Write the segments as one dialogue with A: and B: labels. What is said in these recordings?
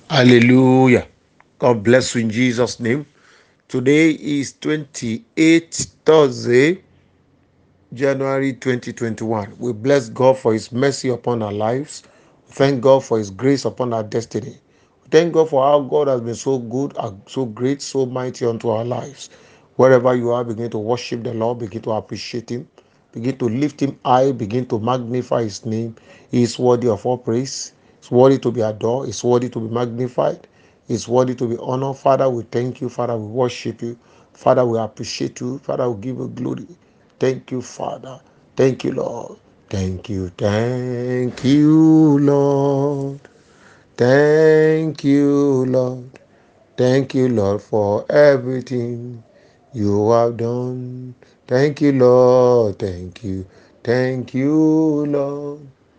A: Hallelujah. God bless you in Jesus' name. Today is 28th Thursday, January 2021. We bless God for His mercy upon our lives. We thank God for His grace upon our destiny. We thank God for how God has been so good, and so great, so mighty unto our lives. Wherever you are, begin to worship the Lord, begin to appreciate Him, begin to lift Him high, begin to magnify His name. He is worthy of all praise. He's worthy to be adored. He's worthy to be magnified. He's worthy to be honored. Father, we thank you. Father, we worship you. Father, we appreciate you. Father, we give you glory. Thank you, Father. Thank you, Lord. Thank you, Lord. Thank you, Lord. Thank you, Lord, for everything you have done. Thank you, Lord. Thank you. Thank you, Lord.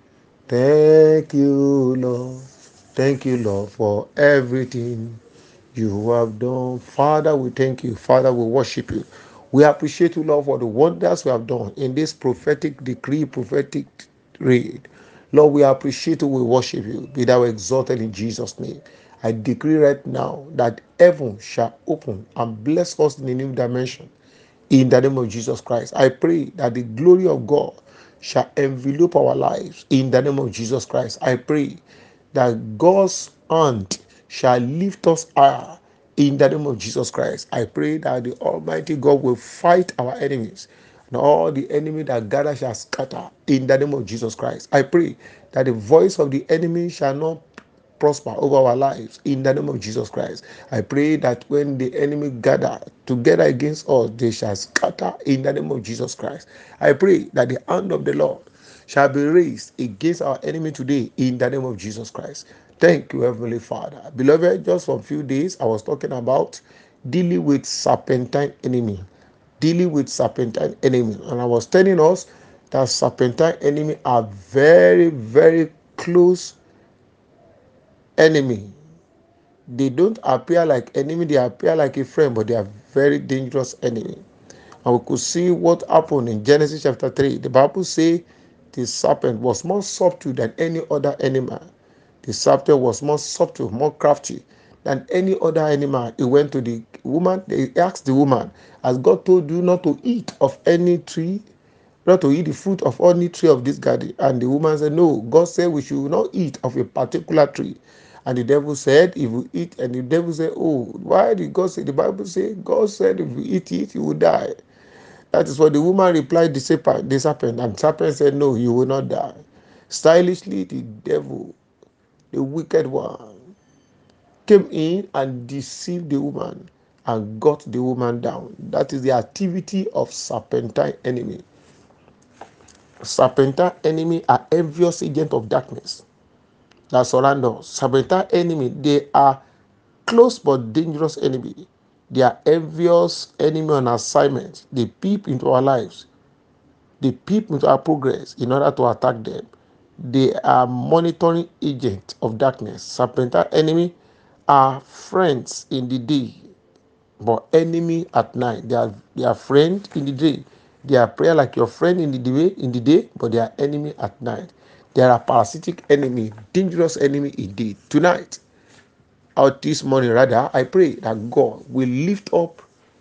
A: Thank you, Lord. Thank you, Lord, for everything you have done. Father, we thank you. Father, we worship you. We appreciate you, Lord, for the wonders we have done in this prophetic decree, prophetic read. Lord, we appreciate you. We worship you. Be thou exalted in Jesus' name. I decree right now that heaven shall open and bless us in a new dimension. In the name of Jesus Christ, I pray that the glory of God shall envelop our lives. In the name of Jesus Christ, I pray that God's hand shall lift us higher. In the name of Jesus Christ, I pray that the Almighty God will fight our enemies, and all the enemy that gather shall scatter. In the name of Jesus Christ, I pray that the voice of the enemy shall not prosper over our lives in the name of Jesus Christ. I pray that when the enemy gather together against us, they shall scatter in the name of Jesus Christ. I pray that the hand of the Lord shall be raised against our enemy today in the name of Jesus Christ. Thank you, Heavenly Father. Beloved, just for a few days, I was talking about dealing with serpentine enemy. Dealing with serpentine enemy. And I was telling us that serpentine enemy are very, very close enemy. They don't appear like enemy, they appear like a friend, but they are very dangerous enemy. And we could see what happened in Genesis chapter 3. The Bible says the serpent was more subtle than any other animal. The serpent was more subtle, more crafty than any other animal. He went to the woman, he asked the woman, has God told you not to eat of any tree, not to eat the fruit of any tree of this garden? And the woman said, no, God said we should not eat of a particular tree. And the devil said, if we eat, and the devil said, oh, why did God say? The Bible says, God said, if we eat it, you will die. That is what the woman replied, the serpent. And the serpent said, no, you will not die. Stylishly, the devil, the wicked one, came in and deceived the woman and got the woman down. That is the activity of serpentine enemy. Serpentine enemy are envious agent of darkness that surround us. Serpentine enemy, they are close but dangerous enemy. They are envious enemy on assignment. They peep into our lives. They peep into our progress in order to attack them. They are monitoring agents of darkness. Serpentine enemy are friends in the day, but enemy at night. They are friend in the day. They are prayer like your friend in the day, but they are enemy at night. They are a parasitic enemy, dangerous enemy indeed. Tonight, out this morning rather, I pray that God will lift up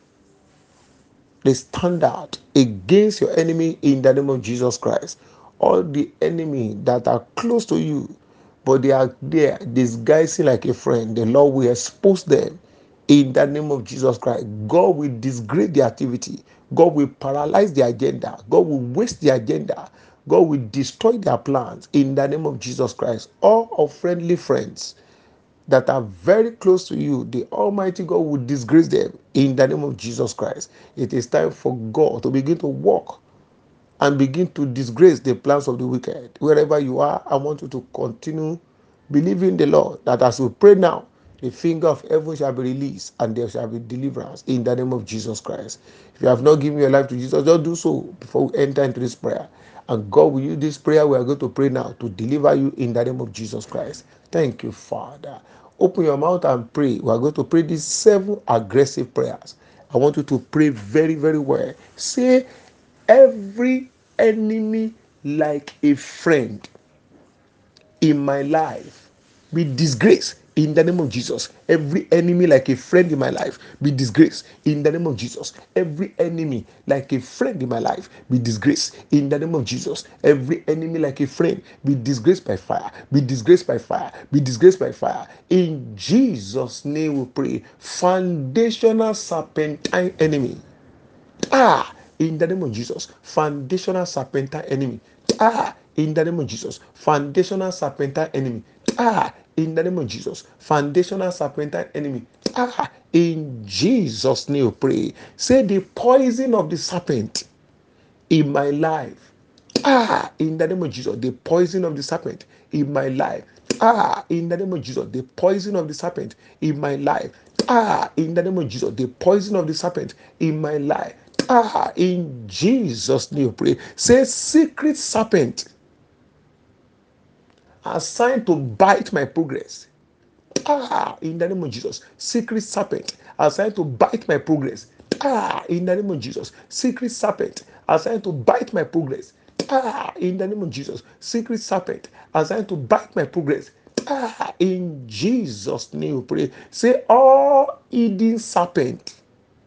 A: the standard against your enemy in the name of Jesus Christ. All the enemy that are close to you, but they are there disguising like a friend, the Lord will expose them in the name of Jesus Christ. God will disgrace their activity. God will paralyze their agenda. God will waste their agenda. God will destroy their plans in the name of Jesus Christ. All of friendly friends that are very close to you, the Almighty God will disgrace them in the name of Jesus Christ. It is time for God to begin to walk and begin to disgrace the plans of the wicked. Wherever you are, I want you to continue believing the Lord that as we pray now, the finger of heaven shall be released and there shall be deliverance in the name of Jesus Christ. If you have not given your life to Jesus, just do so before we enter into this prayer. And God will use this prayer we are going to pray now to deliver you in the name of Jesus Christ. Thank you, Father. Open your mouth and pray. We are going to pray these 7 aggressive prayers. I want you to pray very, very well. Say, every enemy like a friend in my life be disgraced in the name of Jesus. Every enemy like a friend in my life be disgraced in the name of Jesus. Every enemy like a friend in my life be disgraced in the name of Jesus. Every enemy like a friend be disgraced by fire, be disgraced by fire, be disgraced by fire. In Jesus' name we pray. Foundational serpentine enemy. In the name of Jesus, foundational serpentine enemy. In the name of Jesus, foundational serpentine enemy. In the name of Jesus, foundational serpentine enemy. In Jesus' name, pray. Say the poison of the serpent in my life. In the name of Jesus, the poison of the serpent in my life. In the name of Jesus, the poison of the serpent in my life. In the name of Jesus, the poison of the serpent in my life. In Jesus' name, pray. Say, secret serpent assigned to bite my progress. In the name of Jesus, secret serpent assigned to bite my progress. In the name of Jesus, secret serpent assigned to bite my progress. In the name of Jesus, secret serpent assigned to bite my progress. In Jesus' name, we pray. Say, all hidden serpent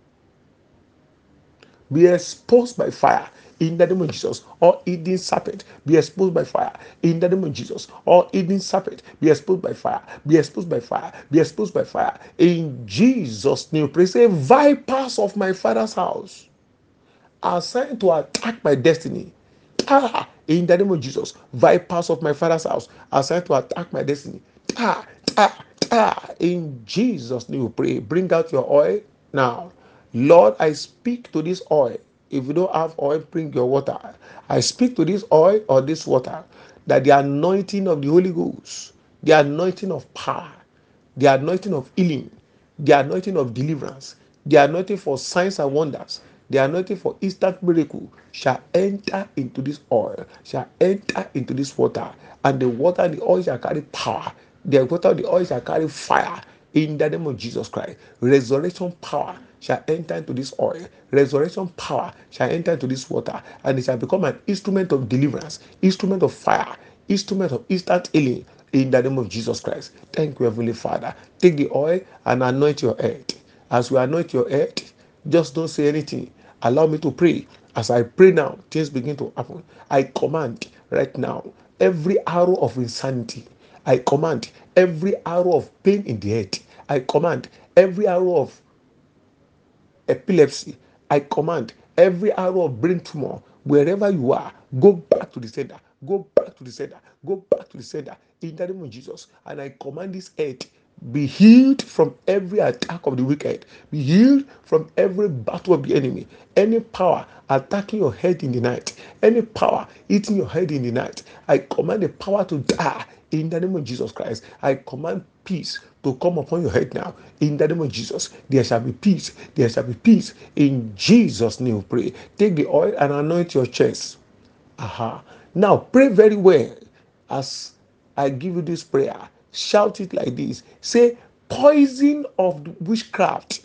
A: be exposed by fire in the name of Jesus. All hidden serpent be exposed by fire in the name of Jesus. All hidden serpent be exposed by fire, be exposed by fire, be exposed by fire in Jesus' name. Pray. Say, vipers of my father's house are assigned to attack my destiny. In the name of Jesus, vipers of my father's house are assigned to attack my destiny. Ah, in Jesus' name we pray. Bring out your oil now. Lord, I speak to this oil. If you don't have oil, bring your water. I speak to this oil or this water that the anointing of the Holy Ghost, the anointing of power, the anointing of healing, the anointing of deliverance, the anointing for signs and wonders, the anointing for instant miracle shall enter into this oil, shall enter into this water, and the water and the oil shall carry power. The water and the oil shall carry fire in the name of Jesus Christ. Resurrection power shall enter into this oil. Resurrection power shall enter into this water, and it shall become an instrument of deliverance, instrument of fire, instrument of instant healing in the name of Jesus Christ. Thank you, Heavenly Father. Take the oil and anoint your head. As we anoint your head, just don't say anything. Allow me to pray. As I pray now, things begin to happen. I command right now every arrow of insanity. I command every arrow of pain in the head. I command every arrow of epilepsy. I command every arrow of brain tumor, wherever you are, go back to the sender. Go back to the sender. Go back to the sender in the name of Jesus. And I command this head be healed from every attack of the wicked. Be healed from every battle of the enemy. Any power attacking your head in the night, any power eating your head in the night, I command the power to die in the name of Jesus Christ. I command peace to come upon your head now in the name of Jesus. There shall be peace. There shall be peace in Jesus' name. Pray. Take the oil and anoint your chest. Now pray very well as I give you this prayer. Shout it like this. Say, poison of witchcraft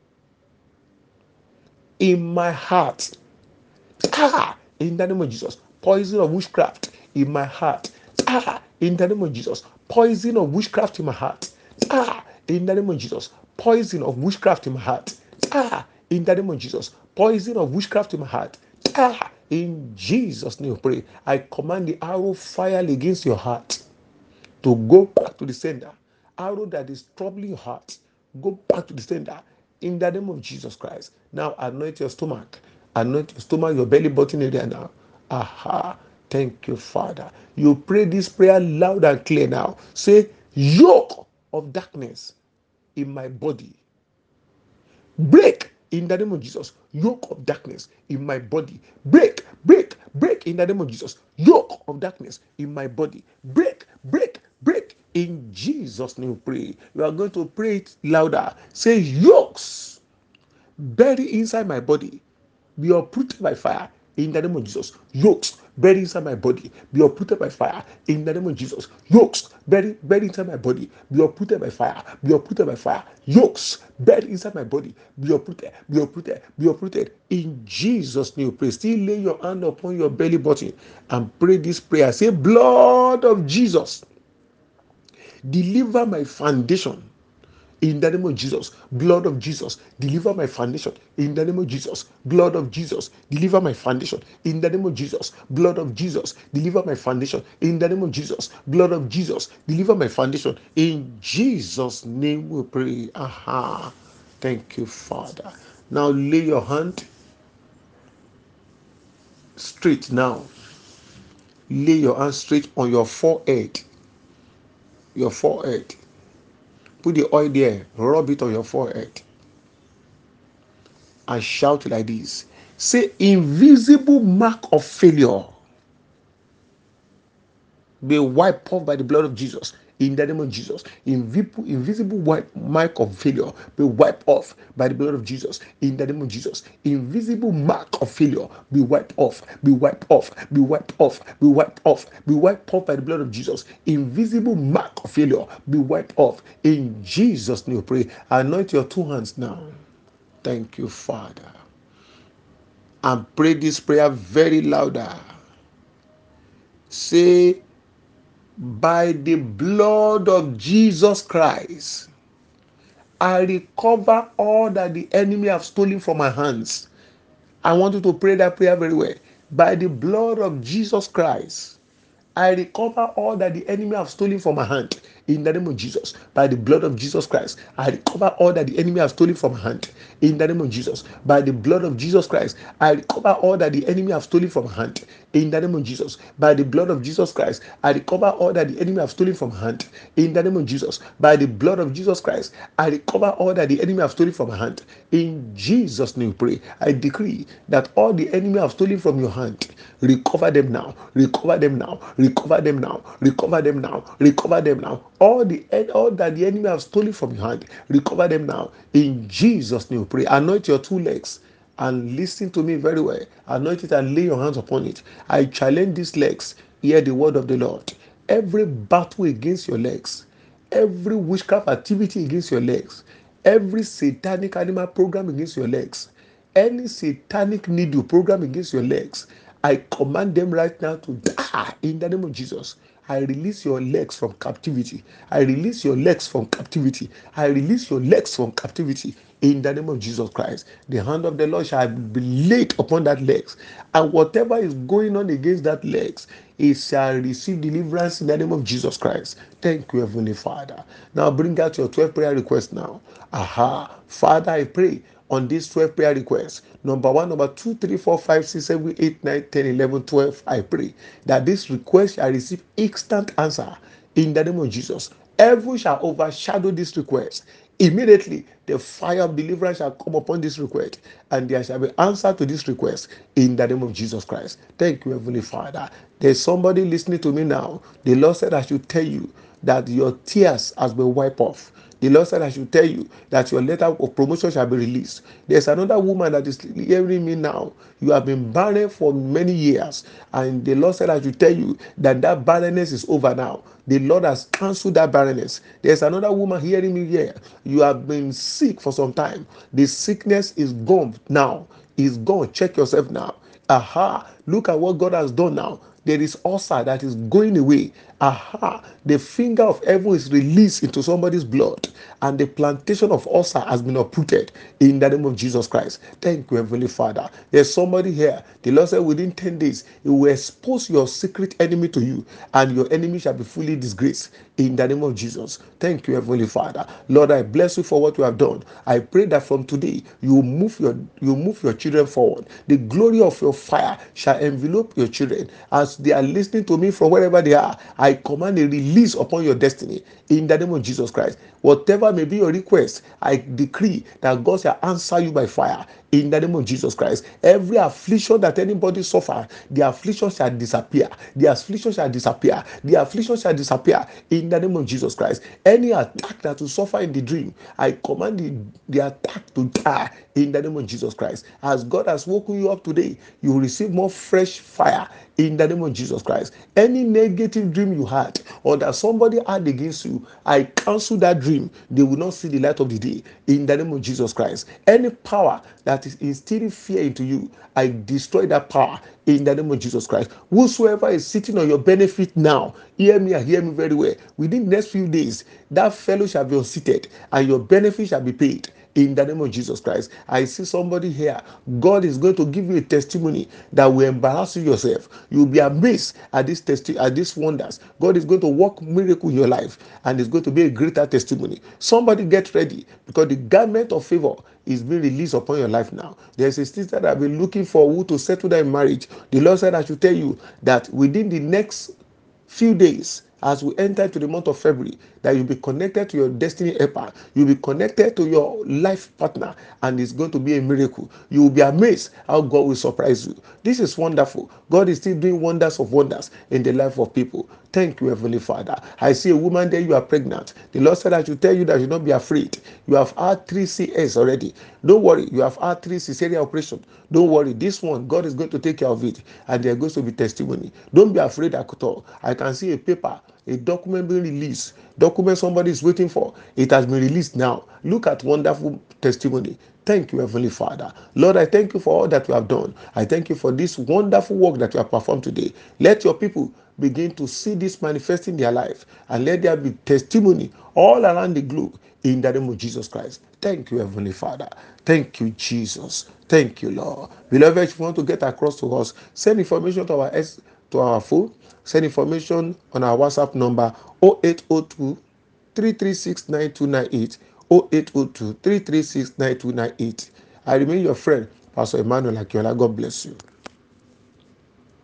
A: in my heart. In the name of Jesus. Poison of witchcraft in my heart. In the name of Jesus. Poison of witchcraft in my heart. In the name of Jesus. Poison of witchcraft in my heart. In the name of Jesus. Poison of witchcraft in my heart. In Jesus' name, pray. I command the arrow fire against your heart to go back to the sender. Arrow that is troubling your heart, go back to the sender in the name of Jesus Christ. Now anoint your stomach. Anoint your stomach, your belly button area now. Thank you, Father. You pray this prayer loud and clear now. Say, yoke of darkness in my body, break in the name of Jesus. Yoke of darkness in my body, break, break, break in the name of Jesus. Yoke of darkness in my body, break, break, break in Jesus' name. Pray. You are going to pray it louder. Say, yokes buried inside my body be uprooted by fire in the name of Jesus. Yokes buried inside my body be uprooted by fire in the name of Jesus. Yokes buried inside my body be uprooted by fire. Be uprooted by fire. Yokes buried inside my body be uprooted, be uprooted, be uprooted in Jesus' name. Pray. Still lay your hand upon your belly button and pray this prayer. Say, blood of Jesus, deliver my foundation. In the name of Jesus, blood of Jesus, deliver my foundation. In the name of Jesus, blood of Jesus, deliver my foundation. In the name of Jesus, blood of Jesus, deliver my foundation. In the name of Jesus, blood of Jesus, deliver my foundation. In Jesus' name we pray. Aha. Thank you, Father. Now lay your hand straight now. Lay your hand straight on your forehead. Your forehead. Put the oil there. Rub it on your forehead. And shout like this. Say, invisible mark of failure be wiped off by the blood of Jesus. In the name of Jesus, invisible mark of failure be wiped off by the blood of Jesus. In the name of Jesus, invisible mark of failure be wiped off, be wiped off, be wiped off, be wiped off, be wiped off by the blood of Jesus. Invisible mark of failure be wiped off. In Jesus' name, we pray. Anoint your two hands now. Thank you, Father. And pray this prayer very louder. Say, by the blood of Jesus Christ, I recover all that the enemy have stolen from my hands. I want you to pray that prayer very well. By the blood of Jesus Christ, I recover all that the enemy have stolen from my hand. In the name of Jesus, by the blood of Jesus Christ, I recover all that the enemy have stolen from my hand. In the name of Jesus, by the blood of Jesus Christ, I recover all that the enemy have stolen from my hand. In the name of Jesus, by the blood of Jesus Christ, I recover all that the enemy have stolen from my hand. In the name of Jesus, by the blood of Jesus Christ, I recover all that the enemy have stolen from my hand. In Jesus' name, pray. I decree that all the enemy have stolen from your hand, recover them now, recover them now, recover them now, recover them now, recover them now. All that the enemy have stolen from your hand, recover them now. In Jesus' name, pray. Anoint your two legs and listen to me very well. Anoint it and lay your hands upon it. I challenge these legs. Hear the word of the Lord. Every battle against your legs, every witchcraft activity against your legs, every satanic animal program against your legs, any satanic needle program against your legs, I command them right now to die in the name of Jesus. I release your legs from captivity. I release your legs from captivity. I release your legs from captivity in the name of Jesus Christ. The hand of the Lord shall be laid upon that legs, and whatever is going on against that legs, it shall receive deliverance in the name of Jesus Christ. Thank you, Heavenly Father. Now bring out your 12 prayer requests now. Aha. Father, I pray on these 12 prayer requests. Number 1, number 2, 3, 4, 5, 6, 7, 8, 9, 10, 11, 12. I pray that this request shall receive instant answer in the name of Jesus. Heaven shall overshadow this request. Immediately, the fire of deliverance shall come upon this request, and there shall be answer to this request in the name of Jesus Christ. Thank you, Heavenly Father. There's somebody listening to me now. The Lord said I should tell you that your tears has been wiped off. The Lord said I should tell you that your letter of promotion shall be released. There's another woman that is hearing me now. You have been barren for many years, and the Lord said I should tell you that that barrenness is over now. The Lord has cancelled that barrenness. There's another woman hearing me here. You have been sick for some time. The sickness is gone now. It's gone. Check yourself now. Aha. Look at what God has done now. There is ulcer that is going away. Aha. The finger of heaven is released into somebody's blood, and the plantation of ulcer has been uprooted in the name of Jesus Christ. Thank you, Heavenly Father. There's somebody here. The Lord said within 10 days, He will expose your secret enemy to you, and your enemy shall be fully disgraced in the name of Jesus. Thank you, Heavenly Father. Lord, I bless you for what you have done. I pray that from today you move your children forward. The glory of your fire shall envelop your children as they are listening to me from wherever they are. I command a release upon your destiny in the name of Jesus Christ. Whatever may be your request, I decree that God shall answer you by fire in the name of Jesus Christ. Every affliction that anybody suffer, the affliction shall disappear. The affliction shall disappear. The affliction shall disappear in the name of Jesus Christ. Any attack that will suffer in the dream, I command the attack to die in the name of Jesus Christ. As God has woken you up today, you will receive more fresh fire in the name of Jesus Christ. Any negative dream you had or that somebody had against you, I cancel that dream. They will not see the light of the day in the name of Jesus Christ. Any power that is instilling fear into you, I destroy that power in the name of Jesus Christ. Whosoever is sitting on your benefit now, hear me and hear me very well. Within the next few days, that fellow shall be unseated and your benefit shall be paid in the name of Jesus Christ. I see somebody here. God is going to give you a testimony that will embarrass you yourself. You'll be amazed at these wonders. God is going to work miracle in your life, and it's going to be a greater testimony. Somebody get ready, because the garment of favor is being released upon your life now. There's a sister that I've been looking for who to settle that in marriage. The Lord said I should tell you that within the next few days, as we enter into the month of February, that you'll be connected to your destiny helper, you'll be connected to your life partner, and it's going to be a miracle. You will be amazed how God will surprise you. This is wonderful. God is still doing wonders of wonders in the life of people. Thank you, Heavenly Father. I see a woman there, you are pregnant. The Lord said I should tell you that you not be afraid. You have had 3 CS already. Don't worry, you have had 3 cesarean operations. Don't worry, this one, God is going to take care of it, and there goes to be testimony. Don't be afraid at all. I can see a paper, a document being released. Document somebody is waiting for. It has been released now. Look at wonderful testimony. Thank you, Heavenly Father. Lord, I thank you for all that you have done. I thank you for this wonderful work that you have performed today. Let your people begin to see this manifest in their life, and let there be testimony all around the globe in the name of Jesus Christ. Thank you, Heavenly Father. Thank you, Jesus. Thank you, Lord. Beloved, if you want to get across to us, send information to our phone. Send information on our WhatsApp number 0802 336 9298, 0802 336 9298. I remain your friend, Pastor Emmanuel Akiola. God bless you.